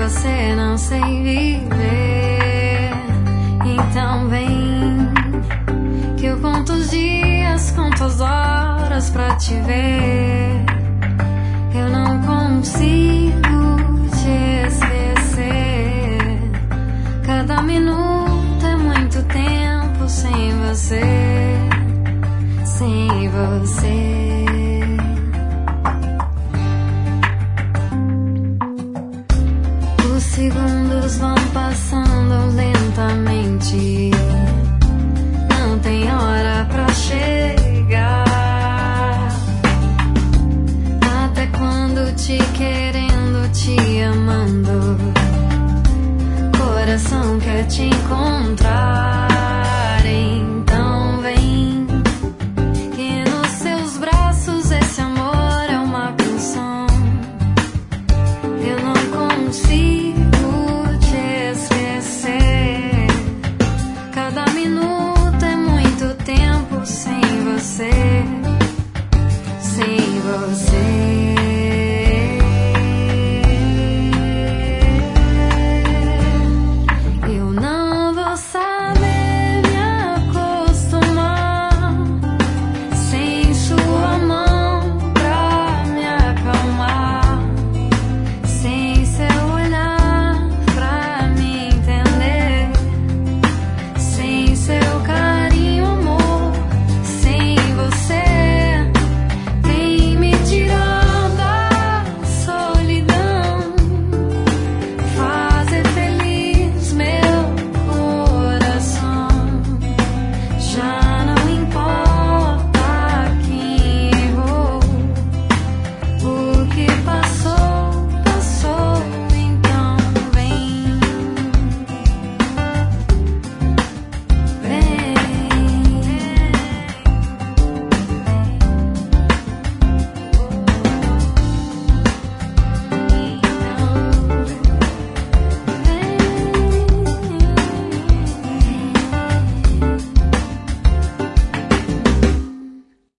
você não sei viver. Então vem, que eu conto os dias, conto as horas pra te ver. Eu não consigo te esquecer. Cada minuto é muito tempo sem você, sem você. Os segundos vão passando lentamente, não tem hora pra chegar. Até quando te querendo, te amando, coração quer te encontrar.